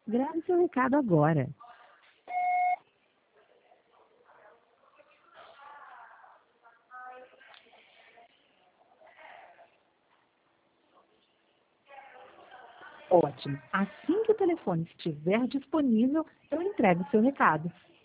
Grave seu recado agora. Ótimo. Assim que o telefone estiver disponível, eu entrego o seu recado.